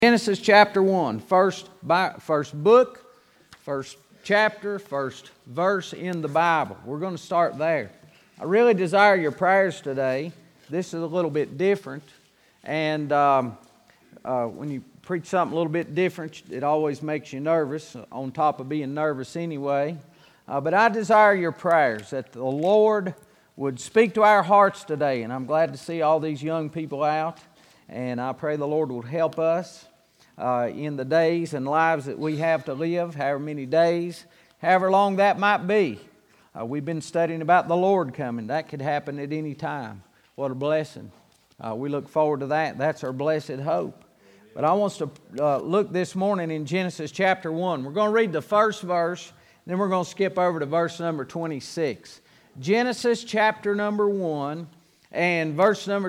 Genesis chapter 1, first book, first chapter, first verse in the Bible. We're going to start there. I really desire your prayers today. This is a little bit different, and when you preach something a little bit different, it always makes you nervous, on top of being nervous anyway. But I desire your prayers that the Lord would speak to our hearts today, and I'm glad to see all these young people out, and I pray the Lord will help us in the days and lives that we have to live, however many days, however long that might be. We've been studying about the Lord coming. That could happen at any time. What a blessing. We look forward to that. That's our blessed hope. But I want us to look this morning in Genesis chapter 1. We're going to read the first verse, then we're going to skip over to verse number 26. Genesis chapter number 1 and verse number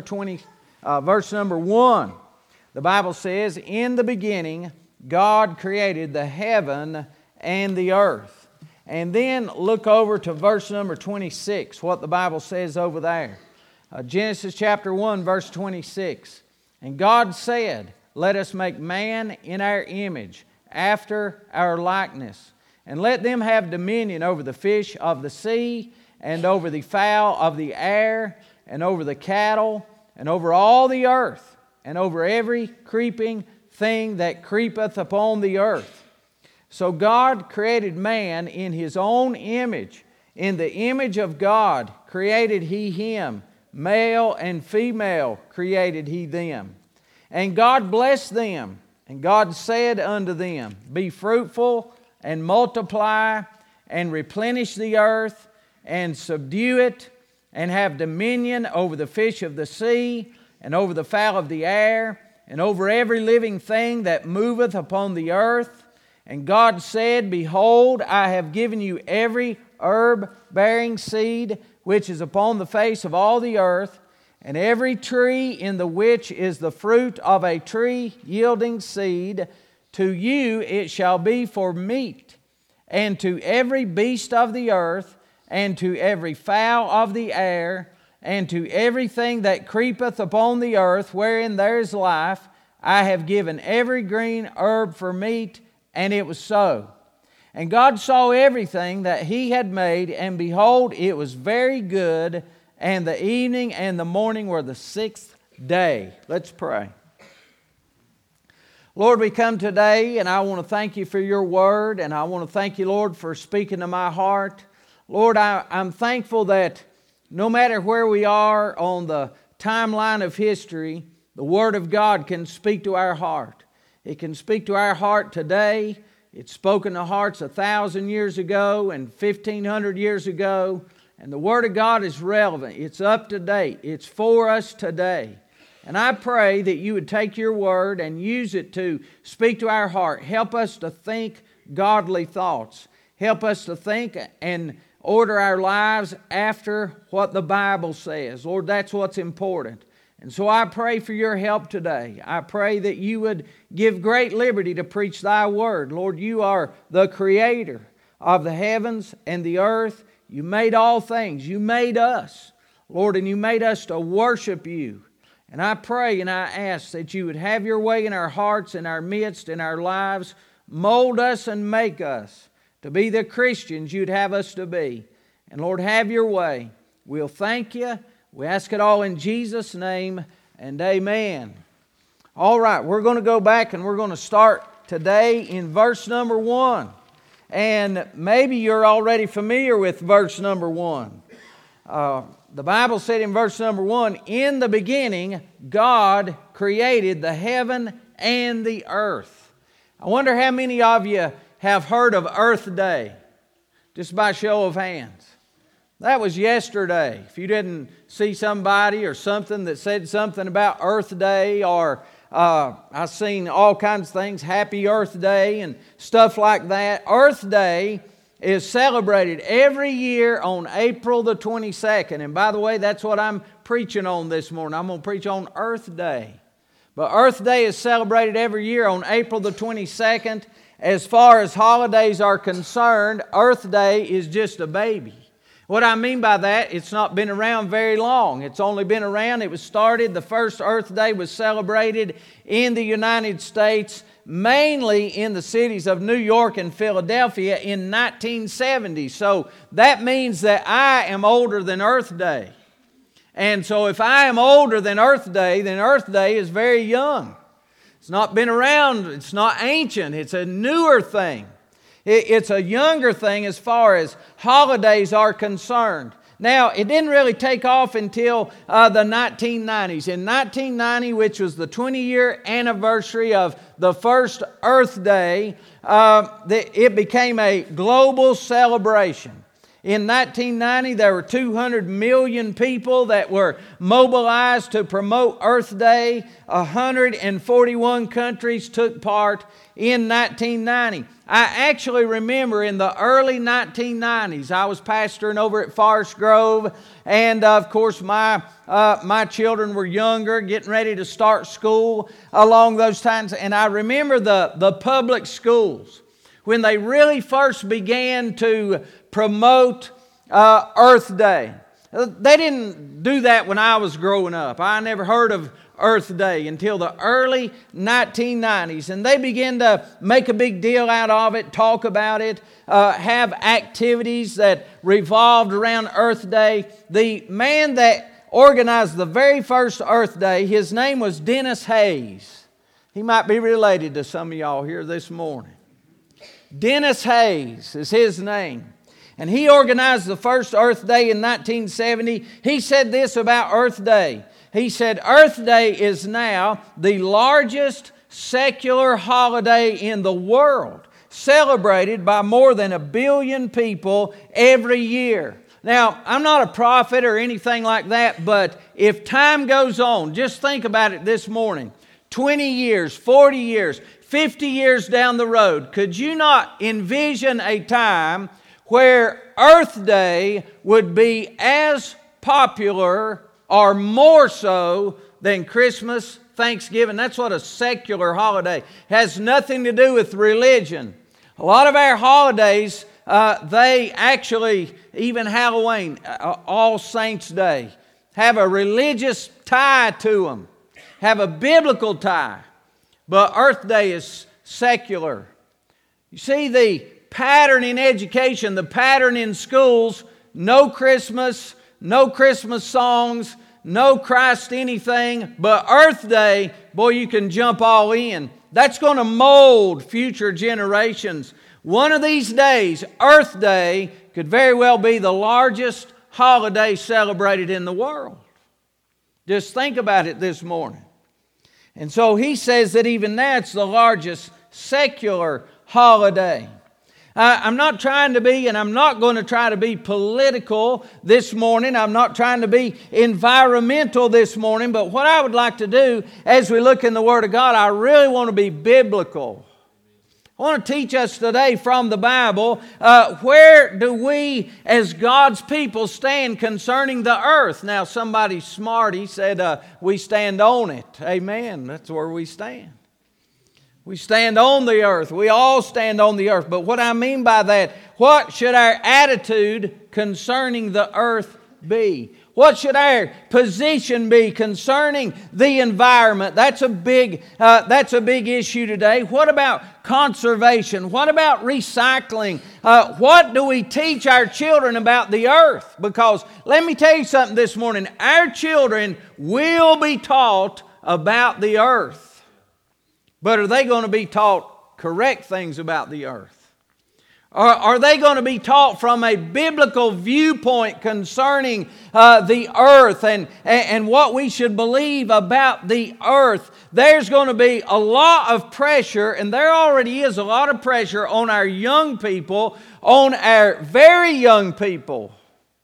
1. The Bible says, "In the beginning, God created the heaven and the earth." And then look over to verse number 26, what the Bible says over there. Genesis chapter 1, verse 26. "And God said, Let us make man in our image, after our likeness, and let them have dominion over the fish of the sea, and over the fowl of the air, and over the cattle, and over all the earth, and over every creeping thing that creepeth upon the earth." So God created man in His own image. In the image of God created He him. Male and female created He them. And God blessed them. And God said unto them, Be fruitful and multiply and replenish the earth and subdue it and have dominion over the fish of the sea and over the fowl of the air, and over every living thing that moveth upon the earth. And God said, Behold, I have given you every herb-bearing seed which is upon the face of all the earth, and every tree in the which is the fruit of a tree yielding seed. To you it shall be for meat, and to every beast of the earth, and to every fowl of the air, and to everything that creepeth upon the earth, wherein there is life, I have given every green herb for meat. And it was so. And God saw everything that He had made, and behold, it was very good. And the evening and the morning were the sixth day. Let's pray. Lord, we come today, and I want to thank You for Your word, and I want to thank You, Lord, for speaking to my heart. Lord, I'm thankful that no matter where we are on the timeline of history, the Word of God can speak to our heart. It can speak to our heart today. It's spoken to hearts 1,000 years ago and 1,500 years ago. And the Word of God is relevant. It's up to date. It's for us today. And I pray that You would take Your Word and use it to speak to our heart. Help us to think godly thoughts. Help us to think and order our lives after what the Bible says. Lord, that's what's important. And so I pray for Your help today. I pray that You would give great liberty to preach Thy word. Lord, You are the Creator of the heavens and the earth. You made all things. You made us, Lord, and You made us to worship You. And I pray and I ask that You would have Your way in our hearts, in our midst, in our lives. Mold us and make us to be the Christians You'd have us to be. And Lord, have Your way. We'll thank You. We ask it all in Jesus' name, and amen. All right, we're going to go back and we're going to start today in verse number 1. And maybe you're already familiar with verse number 1. The Bible said in verse number 1, "In the beginning, God created the heaven and the earth." I wonder how many of you have heard of Earth Day, just by show of hands. That was yesterday. If you didn't see somebody or something that said something about Earth Day, or I've seen all kinds of things, Happy Earth Day and stuff like that. Earth Day is celebrated every year on April the 22nd. And by the way, that's what I'm preaching on this morning. I'm going to preach on Earth Day. But Earth Day is celebrated every year on April the 22nd. As far as holidays are concerned, Earth Day is just a baby. What I mean by that, it's not been around very long. It's only been around, it was started, the first Earth Day was celebrated in the United States, mainly in the cities of New York and Philadelphia in 1970. So that means that I am older than Earth Day. And so if I am older than Earth Day, then Earth Day is very young. It's not been around, it's not ancient, it's a newer thing. It's a younger thing as far as holidays are concerned. Now, it didn't really take off until the 1990s. In 1990, which was the 20-year anniversary of the first Earth Day, it became a global celebration. In 1990, there were 200 million people that were mobilized to promote Earth Day. 141 countries took part in 1990. I actually remember in the early 1990s, I was pastoring over at Forest Grove, and of course my children were younger, getting ready to start school along those times. And I remember the public schools, when they really first began to promote Earth Day. They didn't do that when I was growing up. I never heard of Earth Day until the early 1990s. And they began to make a big deal out of it, talk about it, have activities that revolved around Earth Day. The man that organized the very first Earth Day, his name was Dennis Hayes. He might be related to some of y'all here this morning. Dennis Hayes is his name. And he organized the first Earth Day in 1970. He said this about Earth Day. He said, Earth Day is now the largest secular holiday in the world, celebrated by more than 1 billion people every year. Now, I'm not a prophet or anything like that, but if time goes on, just think about it this morning. 20 years, 40 years, 50 years down the road, could you not envision a time where Earth Day would be as popular or more so than Christmas, Thanksgiving? That's what a secular holiday has nothing to do with religion. A lot of our holidays, they actually, even Halloween, All Saints Day, have a religious tie to them, have a biblical tie. But Earth Day is secular. You see the pattern in education, the pattern in schools: no Christmas songs, no Christ anything, but Earth Day, boy, you can jump all in. That's going to mold future generations. One of these days, Earth Day could very well be the largest holiday celebrated in the world. Just think about it this morning. And so he says that even that's the largest secular holiday. I'm not trying to be, and I'm not going to try to be political this morning. I'm not trying to be environmental this morning. But what I would like to do as we look in the Word of God, I really want to be biblical. I want to teach us today from the Bible, where do we as God's people stand concerning the earth? Now, somebody smart, he said, we stand on it. Amen. That's where we stand. We stand on the earth. We all stand on the earth. But what I mean by that, what should our attitude concerning the earth be? What should our position be concerning the environment? That's a big issue today. What about conservation? What about recycling? What do we teach our children about the earth? Because let me tell you something this morning. Our children will be taught about the earth. But are they going to be taught correct things about the earth? Or are they going to be taught from a biblical viewpoint concerning the earth and what we should believe about the earth? There's going to be a lot of pressure, and there already is a lot of pressure on our young people, on our very young people,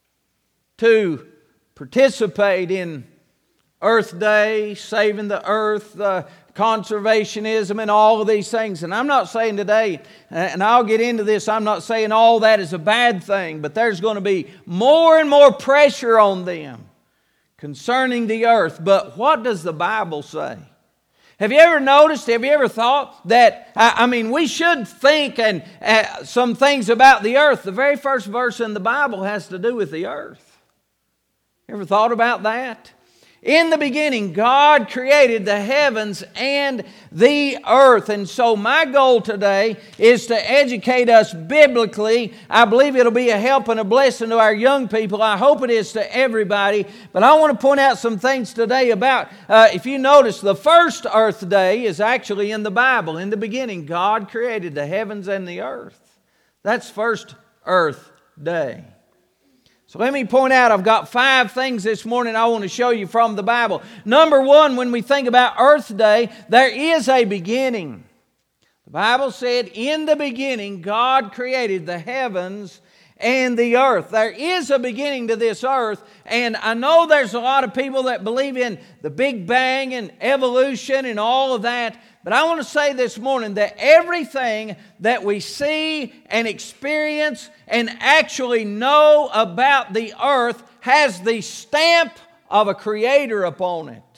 to participate in Earth Day, saving the earth, conservationism, and all of these things. And I'm not saying today, and I'll get into this, I'm not saying all that is a bad thing, but there's going to be more and more pressure on them concerning the earth. But what does the Bible say? Have you ever noticed, have you ever thought that, we should think and some things about the earth. The very first verse in the Bible has to do with the earth. Ever thought about that? In the beginning, God created the heavens and the earth. And so my goal today is to educate us biblically. I believe it'll be a help and a blessing to our young people. I hope it is to everybody. But I want to point out some things today about, if you notice, the first earth day is actually in the Bible. In the beginning, God created the heavens and the earth. That's first earth day. So let me point out, I've got 5 things this morning I want to show you from the Bible. Number 1, when we think about Earth Day, there is a beginning. The Bible said, in the beginning, God created the heavens and the earth. There is a beginning to this earth, and I know there's a lot of people that believe in the Big Bang and evolution and all of that, but I want to say this morning that everything that we see and experience and actually know about the earth has the stamp of a creator upon it,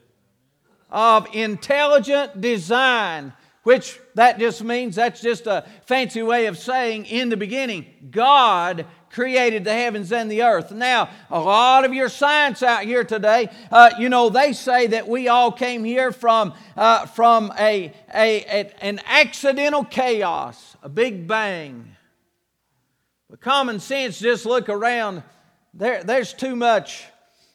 of intelligent design, which that just means, that's just a fancy way of saying, in the beginning, God created the heavens and the earth. Now, a lot of your science out here today, they say that we all came here from an accidental chaos, a big bang. But common sense, just look around. There's too much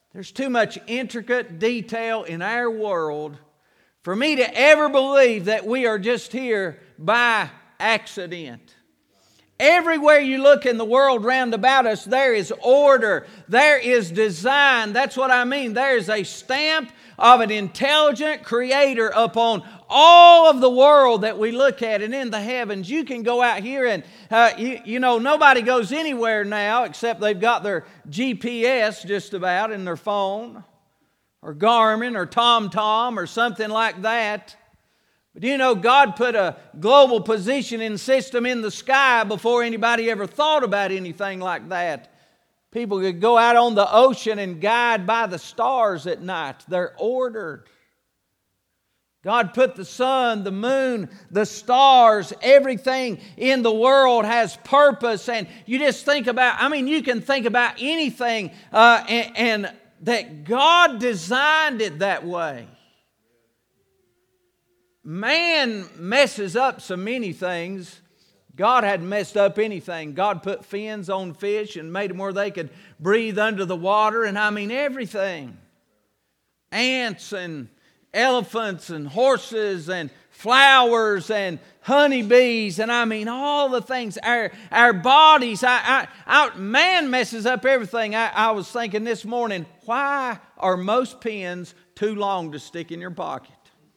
intricate detail in our world for me to ever believe that we are just here by accident. Everywhere you look in the world round about us, there is order, there is design. That's what I mean. There is a stamp of an intelligent creator upon all of the world that we look at. And in the heavens, you can go out here and, nobody goes anywhere now except they've got their GPS just about in their phone, or Garmin, or TomTom, or something like that. But God put a global positioning system in the sky before anybody ever thought about anything like that. People could go out on the ocean and guide by the stars at night. They're ordered. God put the sun, the moon, the stars, everything in the world has purpose. And you just think about, you can think about anything and that God designed it that way. Man messes up so many things. God hadn't messed up anything. God put fins on fish and made them where they could breathe under the water, and everything. Ants and elephants and horses and flowers and honeybees and all the things. Our bodies. Man messes up everything. I was thinking this morning, why are most pens too long to stick in your pocket?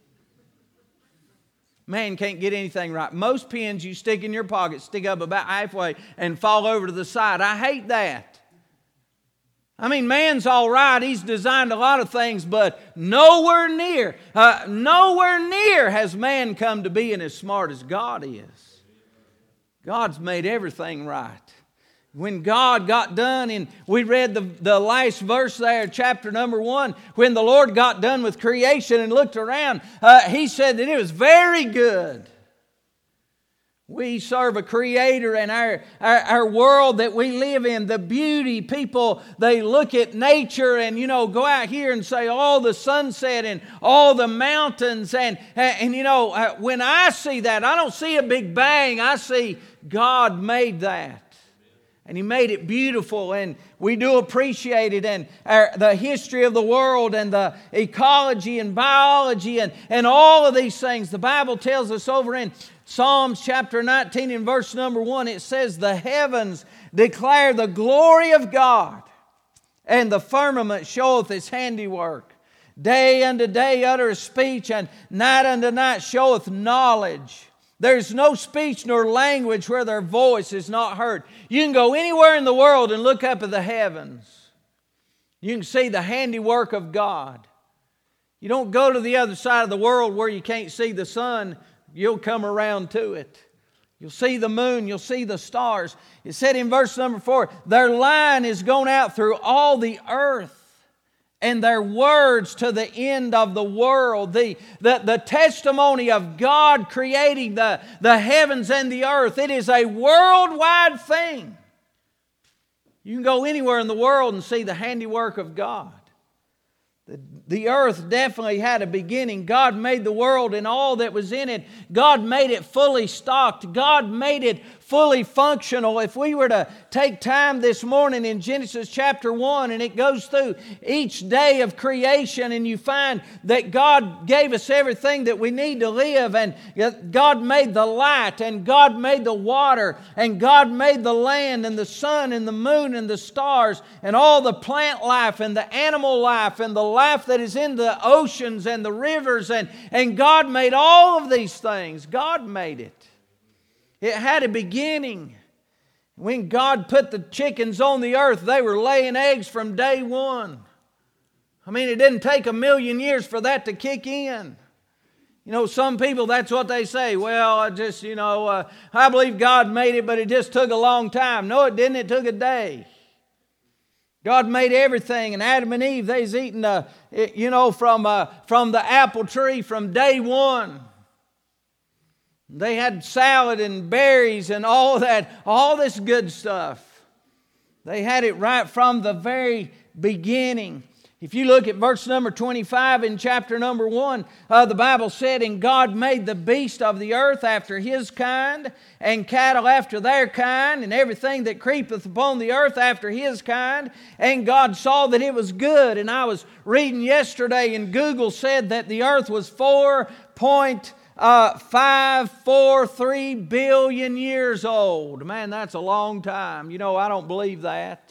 Man can't get anything right. Most pens you stick in your pocket stick up about halfway and fall over to the side. I hate that. Man's all right. He's designed a lot of things, but nowhere near has man come to being as smart as God is. God's made everything right. When God got done, and we read the last verse there, chapter number 1, when the Lord got done with creation and looked around, He said that it was very good. We serve a creator, and our world that we live in, the beauty, people, they look at nature and, go out here and say, oh, the sunset and all the mountains. And when I see that, I don't see a big bang. I see God made that. And He made it beautiful, and we do appreciate it. And the history of the world and the ecology and biology and all of these things. The Bible tells us over in Psalms chapter 19 and verse number 1, it says, the heavens declare the glory of God, and the firmament showeth His handiwork. Day unto day uttereth speech, and night unto night showeth knowledge. There's no speech nor language where their voice is not heard. You can go anywhere in the world and look up at the heavens. You can see the handiwork of God. You don't go to the other side of the world where you can't see the sun. You'll come around to it. You'll see the moon. You'll see the stars. It said in verse number 4, their line is gone out through all the earth, and their words to the end of the world. The testimony of God creating the heavens and the earth. It is a worldwide thing. You can go anywhere in the world and see the handiwork of God. The earth definitely had a beginning. God made the world and all that was in it. God made it fully stocked. God made it fully functional. If we were to take time this morning in Genesis chapter 1 and it goes through each day of creation and you find that God gave us everything that we need to live, and God made the light and God made the water and God made the land and the sun and the moon and the stars and all the plant life and the animal life and the life that is in the oceans and the rivers, and God made all of these things. God made it. It had a beginning. When God put the chickens on the earth, they were laying eggs from day one. I mean, it didn't take 1,000,000 years for that to kick in. You know, some people, that's what they say. Well, I believe God made it, but it just took a long time. No, it didn't. It took a day. God made everything, and Adam and Eve, they was eating, from the apple tree from day one. They had salad and berries and all that, all this good stuff. They had it right from the very beginning. If you look at verse number 25 in chapter number 1, the Bible said, "And God made the beast of the earth after his kind, and cattle after their kind, and everything that creepeth upon the earth after his kind. And God saw that it was good." And I was reading yesterday, and Google said that the earth was 4.543 billion years old. Man, that's a long time. You know, I don't believe that.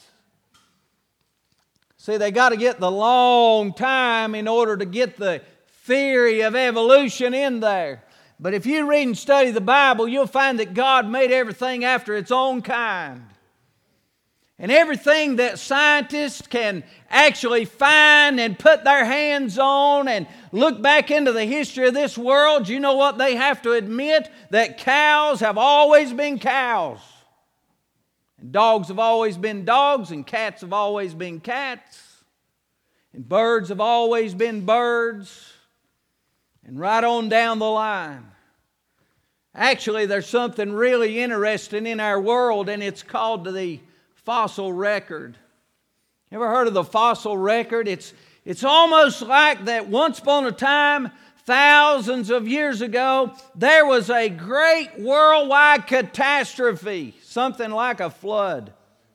See, they got to get the long time in order to get the theory of evolution in there. But if you read and study the Bible, you'll find that God made everything after its own kind. And everything that scientists can actually find and put their hands on and look back into the history of this world, you know what they have to admit? That cows have always been cows. And dogs have always been dogs, and cats have always been cats. And birds have always been birds. And right on down the line. Actually, there's something really interesting in our world, and it's called the fossil record. Ever heard of the fossil record? It's almost like that once upon a time, thousands of years ago, there was a great worldwide catastrophe, something like a flood.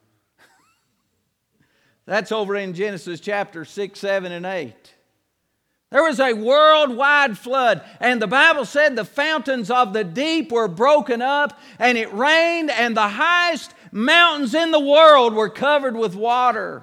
That's over in Genesis chapter 6, 7, and 8. There was a worldwide flood, and the Bible said the fountains of the deep were broken up, and it rained, and the highest mountains in the world were covered with water.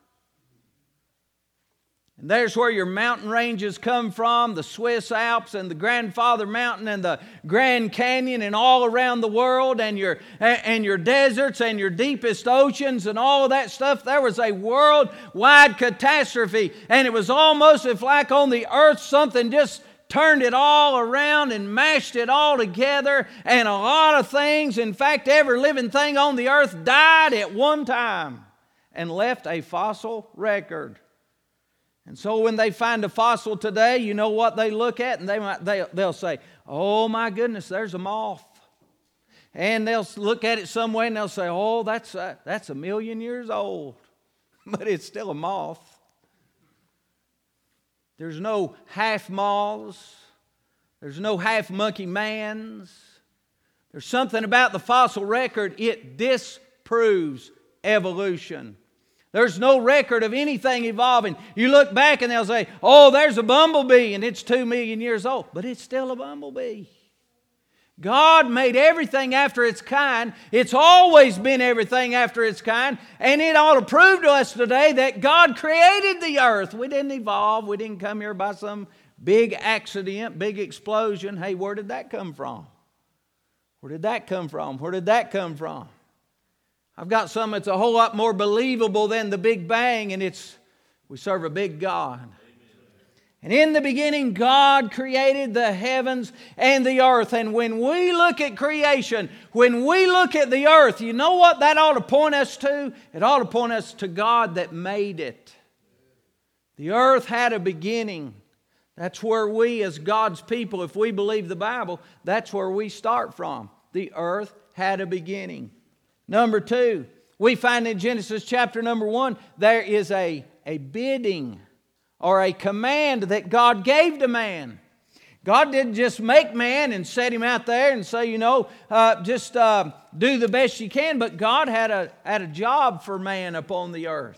And there's where your mountain ranges come from, the Swiss Alps and the Grandfather Mountain and the Grand Canyon and all around the world, and your deserts and your deepest oceans and all of that stuff. There was a worldwide catastrophe, and it was almost if like on the earth something just turned it all around and mashed it all together, and a lot of things, in fact every living thing on the earth died at one time and left a fossil record. And so when they find a fossil today, you know what they look at, and they'll say, "Oh my goodness, there's a moth." And they'll look at it some way and they'll say, "Oh, that's 1,000,000 years old." But it's still a moth. There's no half moths. There's no half monkey mans. There's something about the fossil record, it disproves evolution. There's no record of anything evolving. You look back and they'll say, "Oh, there's a bumblebee and it's 2,000,000 years old." But it's still a bumblebee. God made everything after its kind. It's always been everything after its kind. And it ought to prove to us today that God created the earth. We didn't evolve. We didn't come here by some big accident, big explosion. Hey, where did that come from? Where did that come from? Where did that come from? I've got something that's a whole lot more believable than the Big Bang, and we serve a big God. Amen. And in the beginning, God created the heavens and the earth. And when we look at creation, when we look at the earth, you know what that ought to point us to? It ought to point us to God that made it. The earth had a beginning. That's where we as God's people, if we believe the Bible, that's where we start from. The earth had a beginning. Number 2, we find in Genesis chapter number 1, there is a bidding or a command that God gave to man. God didn't just make man and set him out there and say, just do the best you can, but God had a job for man upon the earth.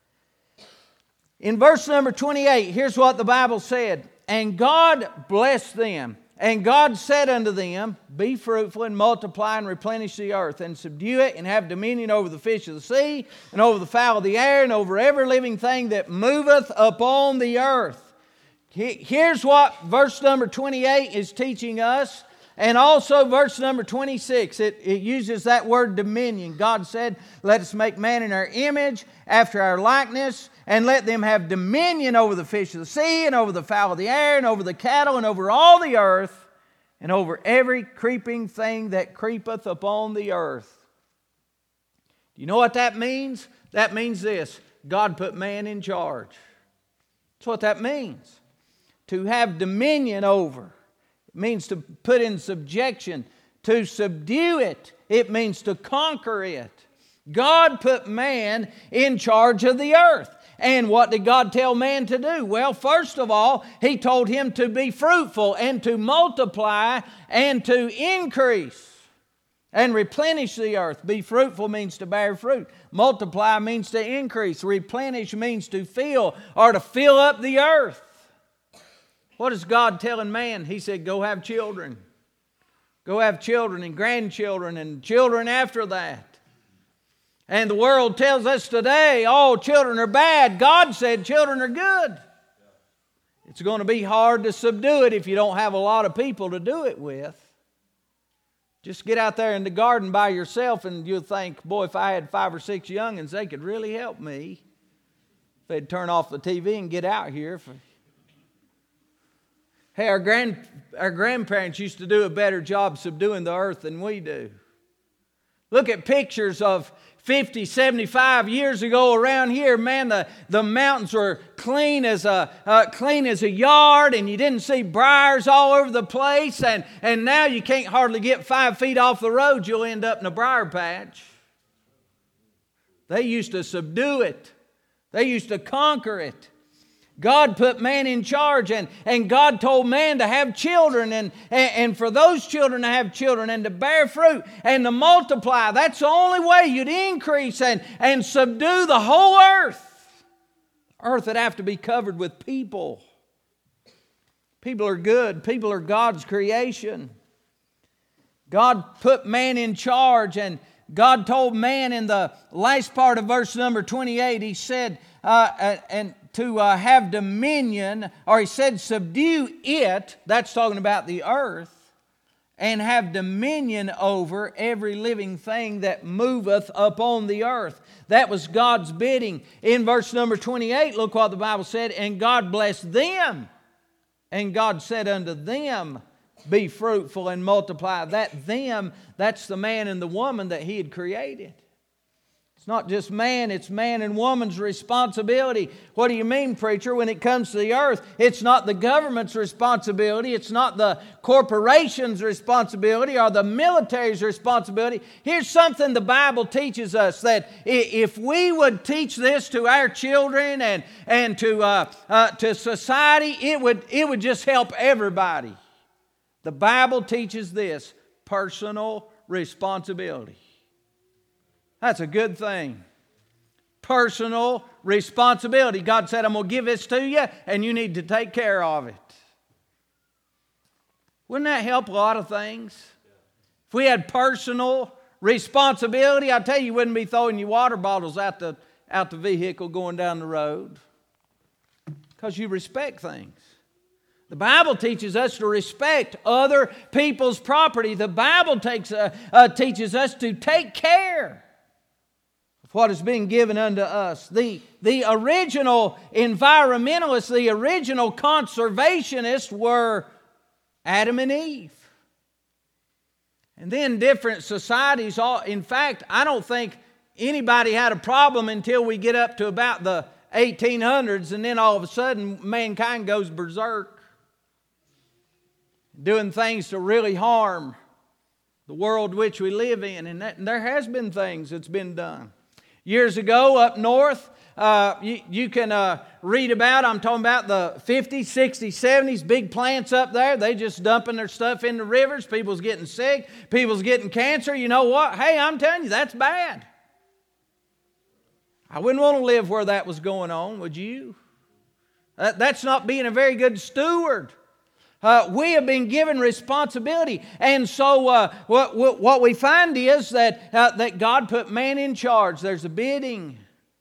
In verse number 28, here's what the Bible said. And God blessed them. And God said unto them, Be fruitful and multiply and replenish the earth and subdue it and have dominion over the fish of the sea and over the fowl of the air and over every living thing that moveth upon the earth. Here's what verse number 28 is teaching us. And also verse number 26, it uses that word dominion. God said, Let us make man in our image, after our likeness, and let them have dominion over the fish of the sea, and over the fowl of the air, and over the cattle, and over all the earth, and over every creeping thing that creepeth upon the earth. Do you know what that means? That means this: God put man in charge. That's what that means. To have dominion over. It means to put in subjection. To subdue it. It means to conquer it. God put man in charge of the earth. And what did God tell man to do? Well, first of all, He told him to be fruitful and to multiply and to increase and replenish the earth. Be fruitful means to bear fruit. Multiply means to increase. Replenish means to fill or to fill up the earth. What is God telling man? He said, go have children. Go have children and grandchildren and children after that. And the world tells us today, children are bad. God said children are good. It's going to be hard to subdue it if you don't have a lot of people to do it with. Just get out there in the garden by yourself and you'll think, boy, if I had 5 or 6 young'uns, they could really help me. If they'd turn off the TV and get out here. Hey, our grandparents used to do a better job subduing the earth than we do. Look at pictures of 50, 75 years ago around here. Man, the mountains were clean as a yard, and you didn't see briars all over the place. And now you can't hardly get 5 feet off the road. You'll end up in a briar patch. They used to subdue it. They used to conquer it. God put man in charge, and God told man to have children, and for those children to have children, and to bear fruit, and to multiply. That's the only way you'd increase and subdue the whole earth. Earth would have to be covered with people. People are good. People are God's creation. God put man in charge, and God told man in the last part of verse number 28, He said, to have dominion, or He said subdue it, that's talking about the earth, and have dominion over every living thing that moveth upon the earth. That was God's bidding. In verse number 28, look what the Bible said, and God blessed them, and God said unto them, Be fruitful and multiply. That them, that's the man and the woman that He had created. It's not just man, it's man and woman's responsibility. What do you mean, preacher? When it comes to the earth, it's not the government's responsibility, it's not the corporation's responsibility or the military's responsibility. Here's something the Bible teaches us, that if we would teach this to our children and to society, it would just help everybody. The Bible teaches this: personal responsibility. That's a good thing. Personal responsibility. God said, I'm going to give this to you, and you need to take care of it. Wouldn't that help a lot of things? If we had personal responsibility, I tell you, you wouldn't be throwing your water bottles out the vehicle going down the road, because you respect things. The Bible teaches us to respect other people's property. The Bible teaches us to take care of what is being given unto us. The original environmentalists, the original conservationists were Adam and Eve. And then different societies, in fact, I don't think anybody had a problem until we get up to about the 1800s, and then all of a sudden mankind goes berserk, doing things to really harm the world which we live in. And there has been things that's been done. Years ago up north, you can read about, I'm talking about the 50s, 60s, 70s, big plants up there. They just dumping their stuff in the rivers. People's getting sick. People's getting cancer. You know what? Hey, I'm telling you, that's bad. I wouldn't want to live where that was going on, would you? That's not being a very good steward. We have been given responsibility. And so what we find is that God put man in charge. There's a bidding.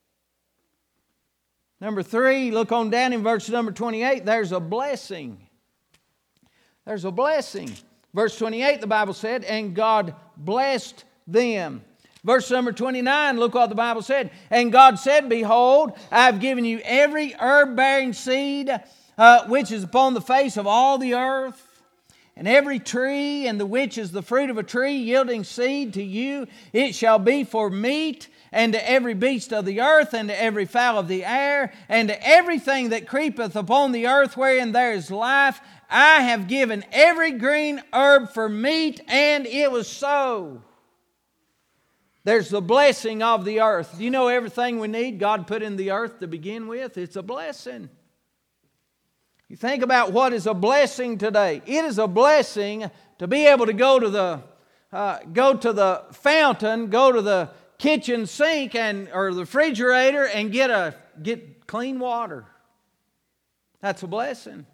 Number 3, look on down in verse number 28. There's a blessing. There's a blessing. Verse 28, the Bible said, and God blessed them. Verse number 29, look what the Bible said. And God said, behold, I have given you every herb-bearing seed which is upon the face of all the earth, and every tree, and the which is the fruit of a tree, yielding seed to you, it shall be for meat, and to every beast of the earth, and to every fowl of the air, and to everything that creepeth upon the earth wherein there is life, I have given every green herb for meat, and it was so. There's the blessing of the earth. Do you know everything we need God put in the earth to begin with? It's a blessing. You think about what is a blessing today. It is a blessing to be able to go to the fountain, go to the kitchen sink or the refrigerator and get clean water. That's a blessing.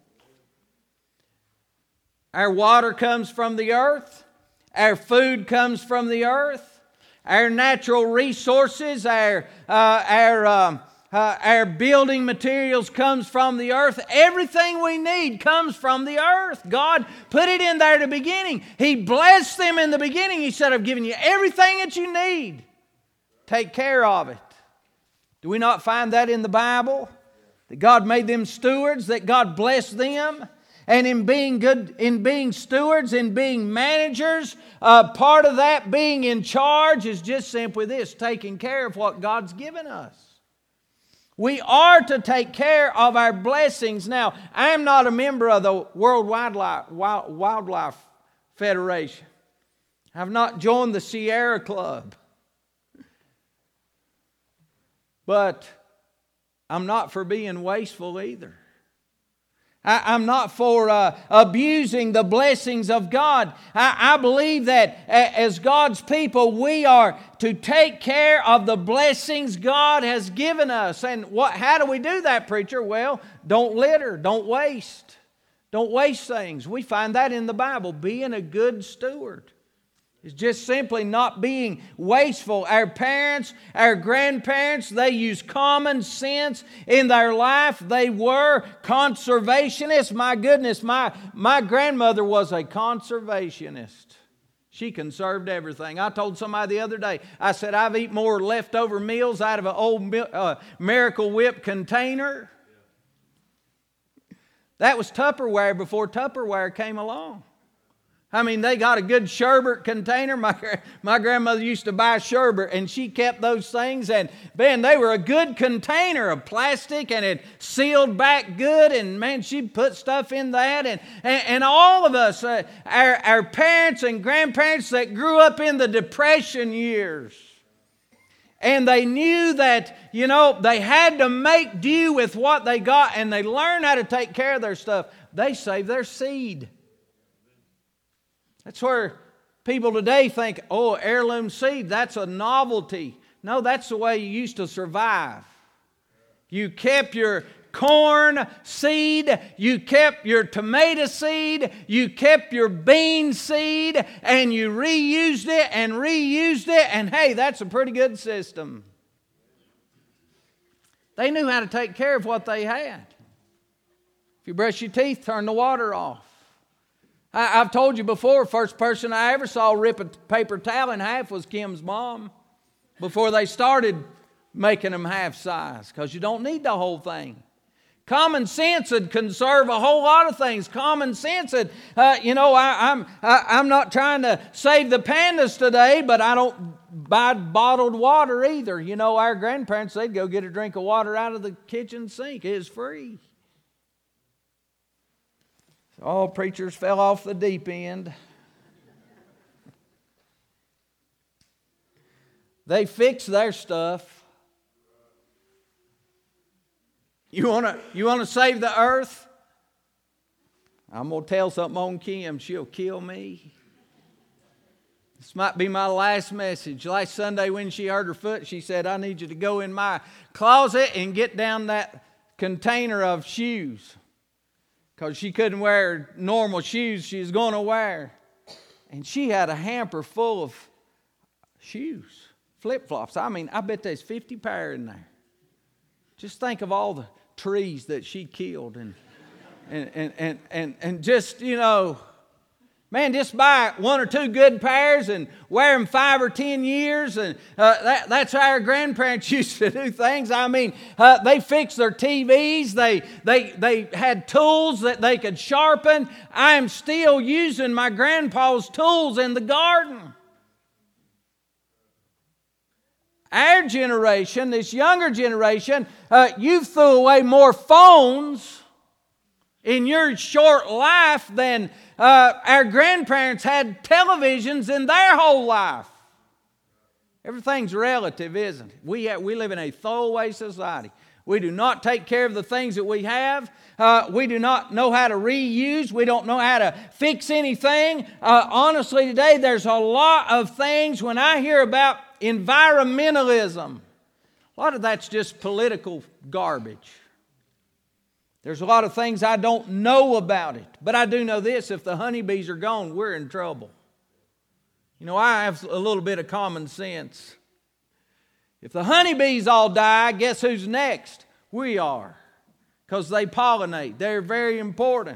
Our water comes from the earth. Our food comes from the earth. Our natural resources, our building materials comes from the earth. Everything we need comes from the earth. God put it in there at the beginning. He blessed them in the beginning. He said, I've given you everything that you need. Take care of it. Do we not find that in the Bible? That God made them stewards, that God blessed them. And in being good, in being stewards, in being managers, part of that being in charge is just simply this, taking care of what God's given us. We are to take care of our blessings. Now, I'm not a member of the World Wildlife Federation. I've not joined the Sierra Club. But I'm not for being wasteful either. I'm not for abusing the blessings of God. I believe that as God's people, we are to take care of the blessings God has given us. And how do we do that, preacher? Well, don't litter, don't waste. Don't waste things. We find that in the Bible, being a good steward. It's just simply not being wasteful. Our parents, our grandparents, they used common sense in their life. They were conservationists. My goodness, my grandmother was a conservationist. She conserved everything. I told somebody the other day, I said, I've eaten more leftover meals out of an old Miracle Whip container. That was Tupperware before Tupperware came along. I mean, they got a good sherbet container. My grandmother used to buy sherbet, and she kept those things. And, man, they were a good container of plastic, and it sealed back good. And, man, she'd put stuff in that. And all of us, our parents and grandparents that grew up in the Depression years, and they knew that, they had to make do with what they got, and they learned how to take care of their stuff. They saved their seed. That's where people today think, oh, heirloom seed, that's a novelty. No, that's the way you used to survive. You kept your corn seed, you kept your tomato seed, you kept your bean seed, and you reused it, and hey, that's a pretty good system. They knew how to take care of what they had. If you brush your teeth, turn the water off. I've told you before, first person I ever saw rip a paper towel in half was Kim's mom before they started making them half size, because you don't need the whole thing. Common sense would conserve a whole lot of things. Common sense would, I'm not trying to save the pandas today, but I don't buy bottled water either. You know, our grandparents, they'd go get a drink of water out of the kitchen sink. It was free. All preachers fell off the deep end. They fix their stuff. You want to save the earth? I'm going to tell something on Kim. She'll kill me. This might be my last message. Last Sunday when she hurt her foot, she said, I need you to go in my closet and get down that container of shoes. Because she couldn't wear normal shoes she was going to wear. And she had a hamper full of shoes, flip-flops. I mean, I bet there's 50 pair in there. Just think of all the trees that she killed and just, you know, man, just buy 1 or 2 good pairs and wear them 5 or 10 years. And that's how our grandparents used to do things. I mean, they fixed their TVs. They had tools that they could sharpen. I am still using my grandpa's tools in the garden. Our generation, this younger generation, you threw away more phones in your short life than our grandparents had televisions in their whole life. Everything's relative, isn't it? We live in a throwaway society. We do not take care of the things that we have. We do not know how to reuse. We don't know how to fix anything. Honestly, today there's a lot of things when I hear about environmentalism. A lot of that's just political garbage. There's a lot of things I don't know about it. But I do know this, if the honeybees are gone, we're in trouble. You know, I have a little bit of common sense. If the honeybees all die, guess who's next? We are. Because they pollinate. They're very important.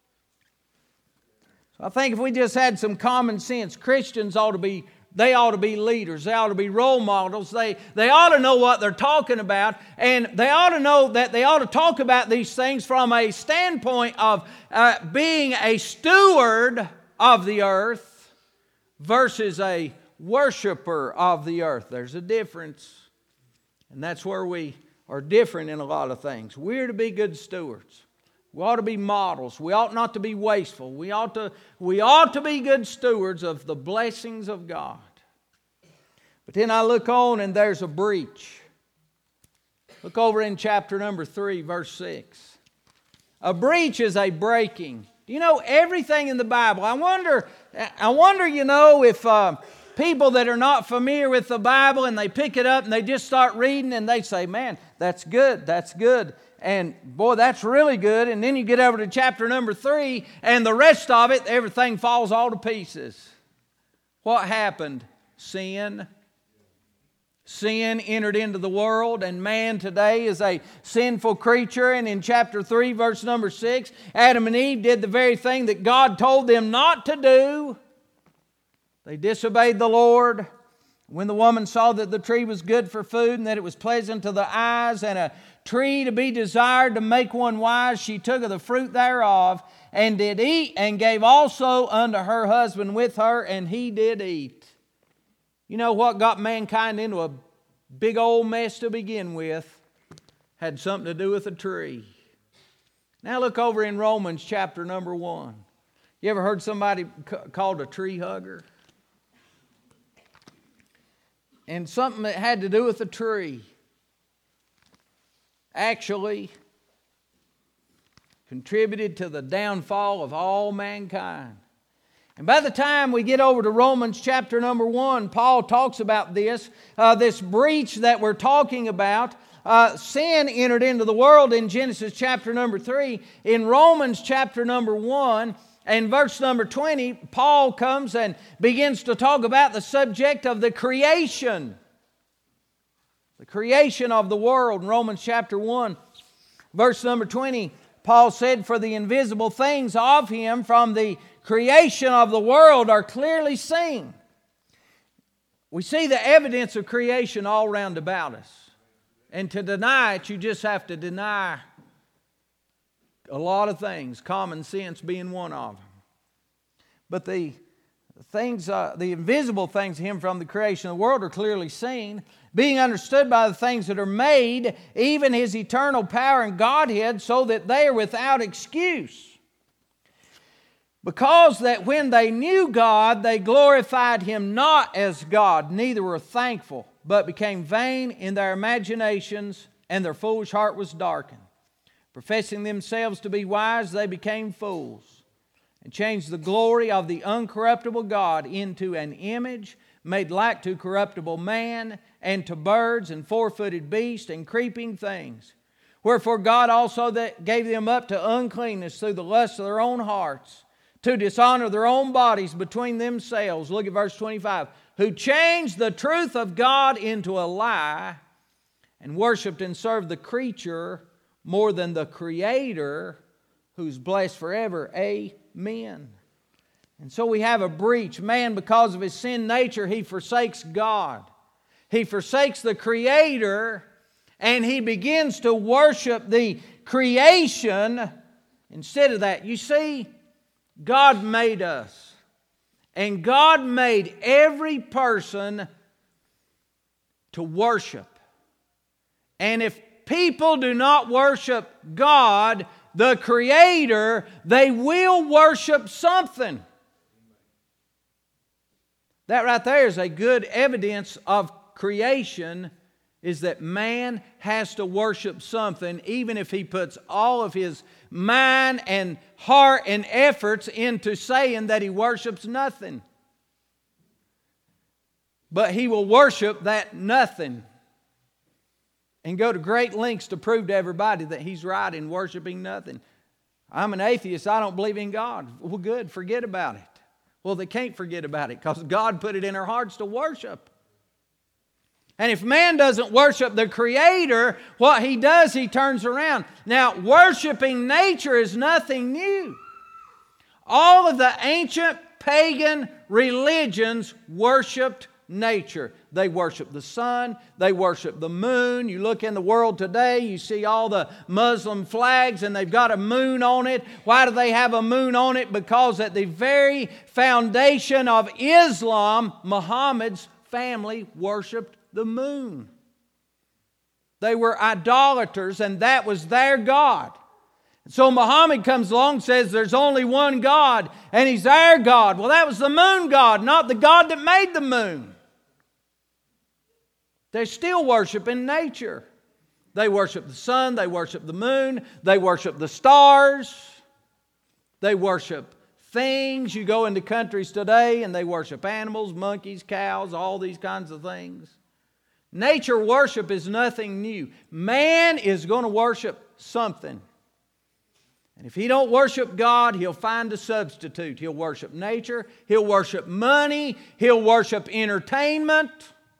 So I think if we just had some common sense, Christians ought to be leaders. They ought to be role models. They ought to know what they're talking about. And they ought to know that they ought to talk about these things from a standpoint of being a steward of the earth versus a worshiper of the earth. There's a difference. And that's where we are different in a lot of things. We're to be good stewards. We ought to be models. We ought not to be wasteful. We ought to be good stewards of the blessings of God. But then I look on and there's a breach. Look over in chapter number 3, verse 6. A breach is a breaking. Do you know everything in the Bible? I wonder, you know, if people that are not familiar with the Bible and they pick it up and they just start reading and they say, man, that's good, that's good. And boy, that's really good. And then you get over to chapter number 3 and the rest of it, everything falls all to pieces. What happened? Sin. Sin entered into the world, and man today is a sinful creature. And in chapter 3, verse number 6, Adam and Eve did the very thing that God told them not to do. They disobeyed the Lord. When the woman saw that the tree was good for food and that it was pleasant to the eyes and a tree to be desired to make one wise, she took of the fruit thereof and did eat, and gave also unto her husband with her, and he did eat. You know what got mankind into a big old mess to begin with? Had something to do with a tree. Now look over in Romans chapter number 1. You ever heard somebody called a tree hugger? And something that had to do with a tree actually contributed to the downfall of all mankind. And by the time we get over to Romans chapter number 1, Paul talks about this breach that we're talking about. Sin entered into the world in Genesis chapter number 3. In Romans chapter number 1 and verse number 20, Paul comes and begins to talk about the subject of the creation. The creation of the world. In Romans chapter 1, verse number 20, Paul said, for the invisible things of Him from the creation of the world are clearly seen. We see the evidence of creation all round about us. And to deny it, you just have to deny a lot of things, common sense being one of them. But the invisible things of Him from the creation of the world are clearly seen, being understood by the things that are made, even His eternal power and Godhead, so that they are without excuse. Because that when they knew God, they glorified Him not as God, neither were thankful, but became vain in their imaginations, and their foolish heart was darkened. Professing themselves to be wise, they became fools, and changed the glory of the uncorruptible God into an image made like to corruptible man, and to birds, and four-footed beasts, and creeping things. Wherefore God also that gave them up to uncleanness through the lust of their own hearts, to dishonor their own bodies between themselves. Look at verse 25. Who changed the truth of God into a lie, and worshipped and served the creature more than the Creator, who's blessed forever. Amen. And so we have a breach. Man, because of his sin nature, he forsakes God. He forsakes the Creator, and he begins to worship the creation instead of that. You see, God made us, and God made every person to worship. And if people do not worship God, the Creator, they will worship something. That right there is a good evidence of creation, is that man has to worship something, even if he puts all of his mind and heart and efforts into saying that he worships nothing. But he will worship that nothing and go to great lengths to prove to everybody that he's right in worshiping nothing. I'm an atheist. I don't believe in God. Well, good. Forget about it. Well, they can't forget about it because God put it in our hearts to worship. And if man doesn't worship the Creator, what he does, he turns around. Now, worshiping nature is nothing new. All of the ancient pagan religions worshiped nature. They worship the sun. They worship the moon. You look in the world today, you see all the Muslim flags and they've got a moon on it. Why do they have a moon on it? Because at the very foundation of Islam, Muhammad's family worshiped the moon. They were idolaters, and that was their God. So Muhammad comes along and says there's only one God, and He's our God. Well, that was the moon god, not the God that made the moon. They're still worshiping nature. They worship the sun, they worship the moon, they worship the stars, they worship things. You go into countries today and they worship animals, monkeys, cows, all these kinds of things. Nature worship is nothing new. Man is going to worship something. And if he don't worship God, he'll find a substitute. He'll worship nature. He'll worship money. He'll worship entertainment.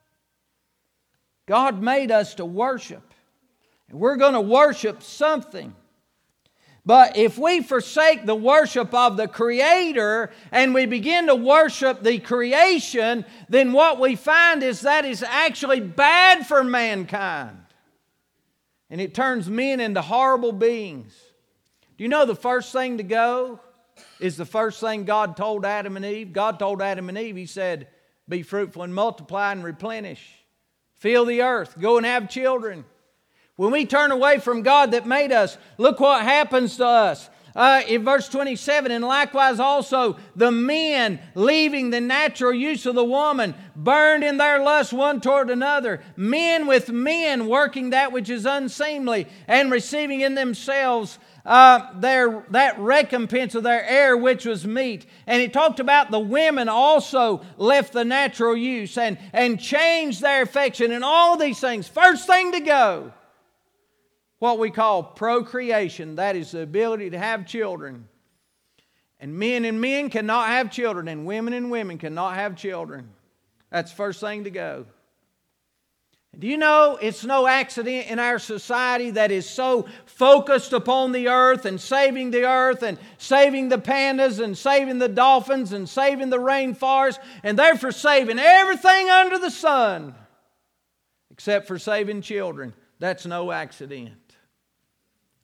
God made us to worship. And we're going to worship something. But if we forsake the worship of the Creator and we begin to worship the creation, then what we find is that is actually bad for mankind. And it turns men into horrible beings. Do you know the first thing to go is the first thing God told Adam and Eve? God told Adam and Eve, He said, be fruitful and multiply and replenish. Fill the earth. Go and have children. When we turn away from God that made us, look what happens to us. In verse 27, and likewise also the men, leaving the natural use of the woman, burned in their lust one toward another. Men with men, working that which is unseemly, and receiving in themselves that recompense of their error which was meat. And he talked about the women also left the natural use and changed their affection and all these things. First thing to go, what we call procreation. That is the ability to have children. And men cannot have children, and women cannot have children. That's the first thing to go. Do you know it's no accident in our society that is so focused upon the earth and saving the pandas and saving the dolphins and saving the rainforest, and therefore saving everything under the sun except for saving children. That's no accident.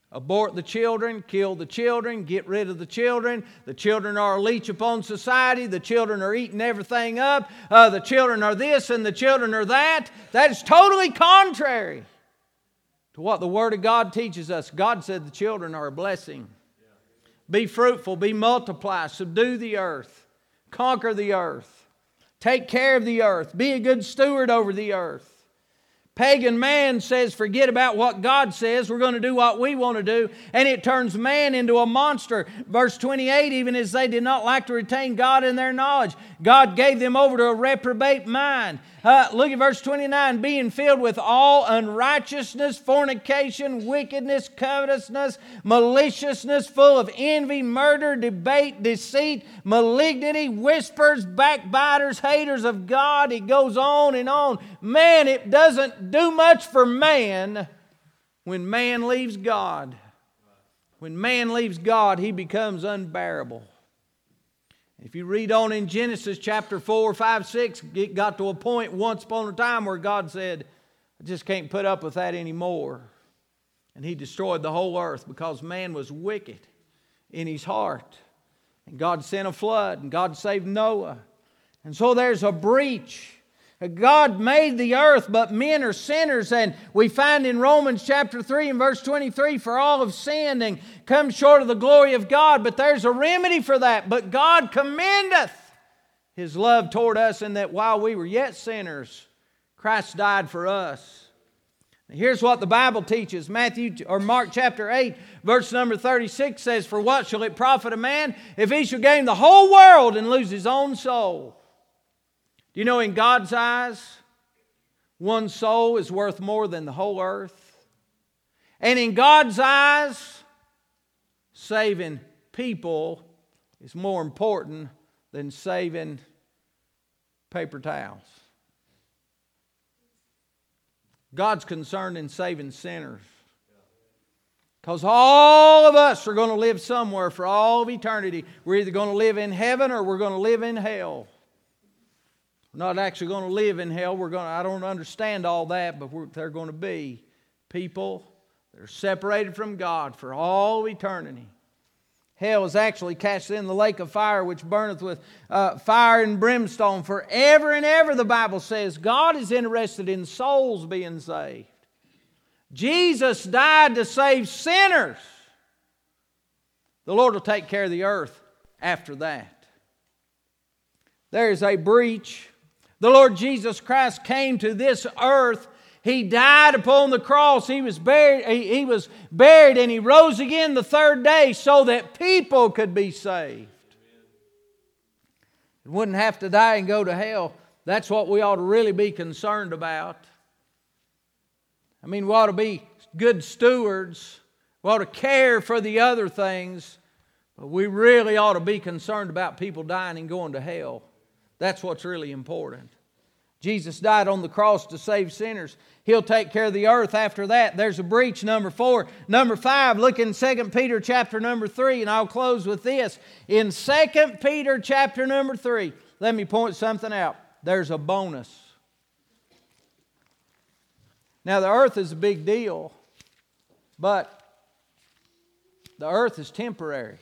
Abort the children, kill the children, get rid of the children. The children are a leech upon society. The children are eating everything up. The children are this and the children are that. That is totally contrary to what the Word of God teaches us. God said the children are a blessing. Be fruitful, be multiply, subdue the earth, conquer the earth, take care of the earth, be a good steward over the earth. Pagan man says, forget about what God says. We're going to do what we want to do. And it turns man into a monster. Verse 28, even as they did not like to retain God in their knowledge, God gave them over to a reprobate mind. Look at verse 29. Being filled with all unrighteousness, fornication, wickedness, covetousness, maliciousness, full of envy, murder, debate, deceit, malignity, whispers, backbiters, haters of God. It goes on and on. Man, it doesn't do much for man when man leaves God. When man leaves God, he becomes unbearable. If you read on in Genesis chapter 4, 5, 6, it got to a point once upon a time where God said, I just can't put up with that anymore. And He destroyed the whole earth because man was wicked in his heart. And God sent a flood and God saved Noah. And so there's a breach. God made the earth, but men are sinners. And we find in Romans chapter 3 and verse 23, for all have sinned and come short of the glory of God. But there's a remedy for that. But God commendeth His love toward us in that while we were yet sinners, Christ died for us. Now here's what the Bible teaches. Mark chapter 8, verse number 36 says, for what shall it profit a man if he shall gain the whole world and lose his own soul? You know, in God's eyes, one soul is worth more than the whole earth. And in God's eyes, saving people is more important than saving paper towels. God's concerned in saving sinners. Because all of us are going to live somewhere for all of eternity. We're either going to live in heaven or we're going to live in hell. Not actually going to live in hell. I don't understand all that, but they're going to be people that are separated from God for all eternity. Hell is actually cast in the lake of fire, which burneth with fire and brimstone forever and ever, the Bible says. God is interested in souls being saved. Jesus died to save sinners. The Lord will take care of the earth after that. There is a breach. The Lord Jesus Christ came to this earth. He died upon the cross. He was buried and He rose again the third day so that people could be saved. It wouldn't have to die and go to hell. That's what we ought to really be concerned about. I mean, we ought to be good stewards. We ought to care for the other things. But we really ought to be concerned about people dying and going to hell. That's what's really important. Jesus died on the cross to save sinners. He'll take care of the earth after that. There's a breach, number 4. Number 5, look in 2 Peter chapter number 3, and I'll close with this. In 2 Peter chapter number 3, let me point something out. There's a bonus. Now, the earth is a big deal, but the earth is temporary.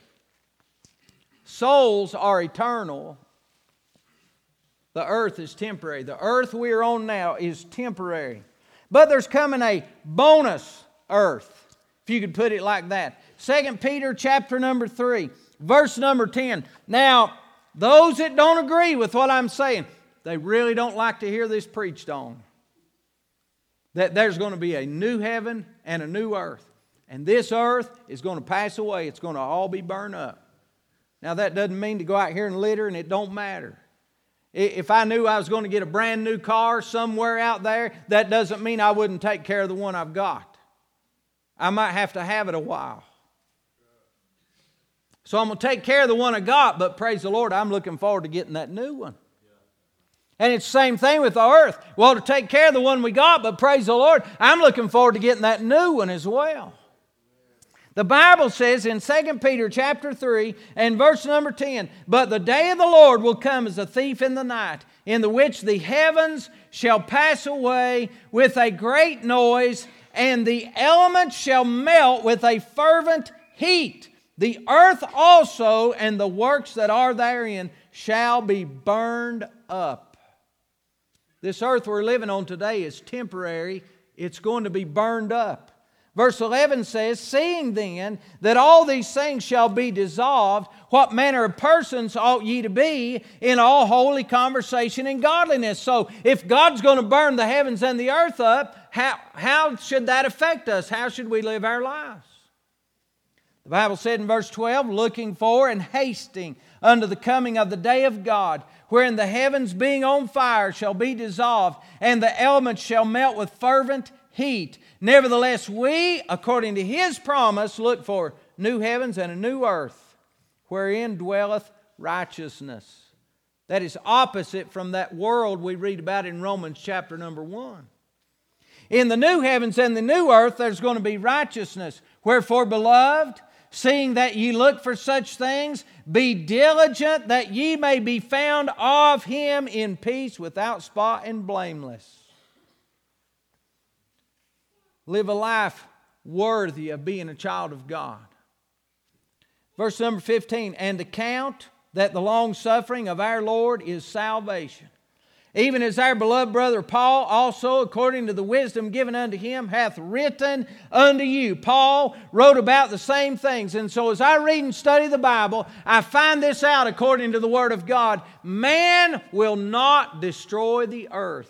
Souls are eternal. The earth is temporary. The earth we are on now is temporary. But there's coming a bonus earth, if you could put it like that. 2 Peter chapter number 3, verse number 10. Now, those that don't agree with what I'm saying, they really don't like to hear this preached on. That there's going to be a new heaven and a new earth. And this earth is going to pass away. It's going to all be burned up. Now, that doesn't mean to go out here and litter, and it don't matter. If I knew I was going to get a brand new car somewhere out there, that doesn't mean I wouldn't take care of the one I've got. I might have to have it a while. So I'm going to take care of the one I got, but praise the Lord, I'm looking forward to getting that new one. And it's the same thing with the earth. Well, to take care of the one we got, but praise the Lord, I'm looking forward to getting that new one as well. The Bible says in 2 Peter chapter 3 and verse number 10, but the day of the Lord will come as a thief in the night, in the which the heavens shall pass away with a great noise, and the elements shall melt with a fervent heat. The earth also and the works that are therein shall be burned up. This earth we're living on today is temporary. It's going to be burned up. Verse 11 says, seeing then that all these things shall be dissolved, what manner of persons ought ye to be in all holy conversation and godliness? So if God's going to burn the heavens and the earth up, how should that affect us? How should we live our lives? The Bible said in verse 12, looking for and hasting unto the coming of the day of God, wherein the heavens being on fire shall be dissolved, and the elements shall melt with fervent heat. Nevertheless, we, according to His promise, look for new heavens and a new earth, wherein dwelleth righteousness. That is opposite from that world we read about in Romans chapter number 1. In the new heavens and the new earth, there's going to be righteousness. Wherefore, beloved, seeing that ye look for such things, be diligent that ye may be found of Him in peace, without spot and blameless. Live a life worthy of being a child of God. Verse number 15, and account that the long suffering of our Lord is salvation. Even as our beloved brother Paul also, according to the wisdom given unto him, hath written unto you. Paul wrote about the same things. And so as I read and study the Bible, I find this out according to the Word of God. Man will not destroy the earth.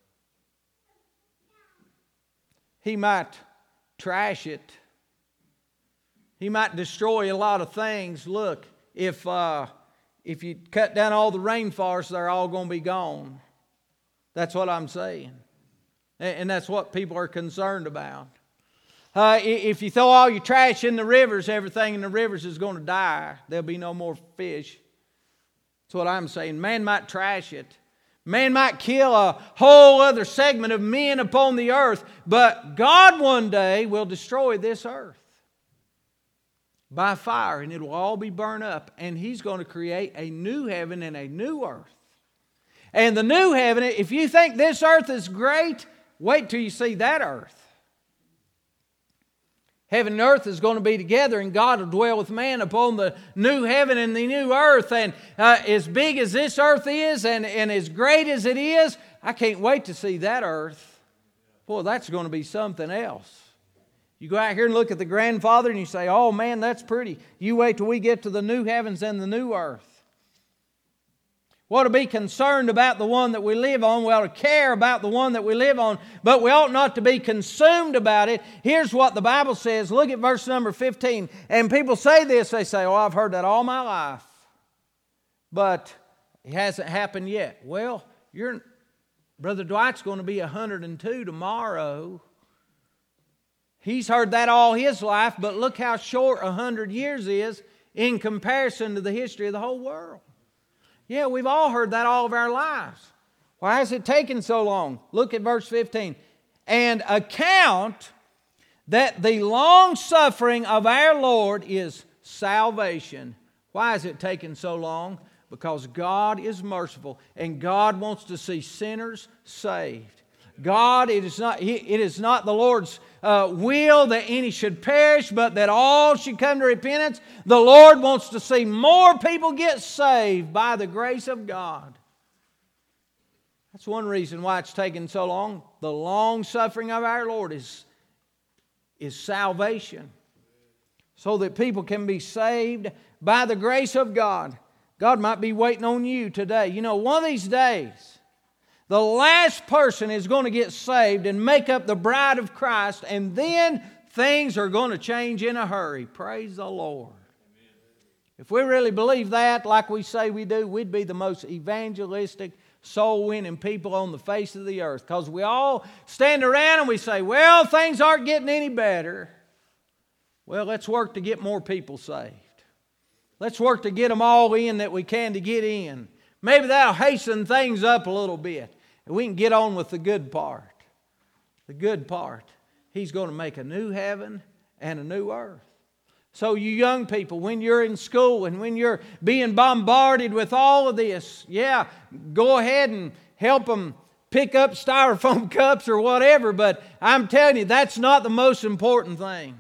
He might trash it. He might destroy a lot of things. Look, if you cut down all the rainforests, they're all going to be gone. That's what I'm saying. And that's what people are concerned about. If you throw all your trash in the rivers, everything in the rivers is going to die. There'll be no more fish. That's what I'm saying. Man might trash it. Man might kill a whole other segment of men upon the earth, but God one day will destroy this earth by fire, and it will all be burned up, and He's going to create a new heaven and a new earth. And the new heaven, if you think this earth is great, wait till you see that earth. Heaven and earth is going to be together, and God will dwell with man upon the new heaven and the new earth. And as big as this earth is and as great as it is, I can't wait to see that earth. Boy, that's going to be something else. You go out here and look at the grandfather and you say, oh man, that's pretty. You wait till we get to the new heavens and the new earth. We ought to be concerned about the one that we live on. We ought to care about the one that we live on. But we ought not to be consumed about it. Here's what the Bible says. Look at verse number 15. And people say this. They say, oh, I've heard that all my life. But it hasn't happened yet. Well, Brother Dwight's going to be 102 tomorrow. He's heard that all his life. But look how short 100 years is in comparison to the history of the whole world. Yeah, we've all heard that all of our lives. Why has it taken so long? Look at verse 15. And account that the long suffering of our Lord is salvation. Why has it taken so long? Because God is merciful and God wants to see sinners saved. God, it is not the Lord's will that any should perish, but that all should come to repentance. The Lord wants to see more people get saved by the grace of God. That's one reason why it's taken so long. The long suffering of our Lord is salvation, so that people can be saved by the grace of God. God might be waiting on you today. You know, one of these days, the last person is going to get saved and make up the bride of Christ, and then things are going to change in a hurry. Praise the Lord. Amen. If we really believe that, like we say we do, we'd be the most evangelistic, soul-winning people on the face of the earth. Because we all stand around and we say, well, things aren't getting any better. Well, let's work to get more people saved. Let's work to get them all in that we can to get in. Maybe that'll hasten things up a little bit. And we can get on with the good part. The good part. He's going to make a new heaven and a new earth. So you young people, when you're in school and when you're being bombarded with all of this, yeah, go ahead and help them pick up styrofoam cups or whatever, but I'm telling you, that's not the most important thing.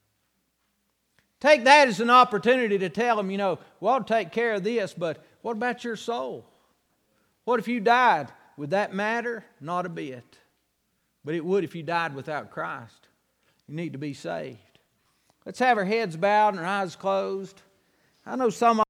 Take that as an opportunity to tell them, well, I'll take care of this, but what about your soul? What if you died? Would that matter? Not a bit. But it would if you died without Christ. You need to be saved. Let's have our heads bowed and our eyes closed. I know some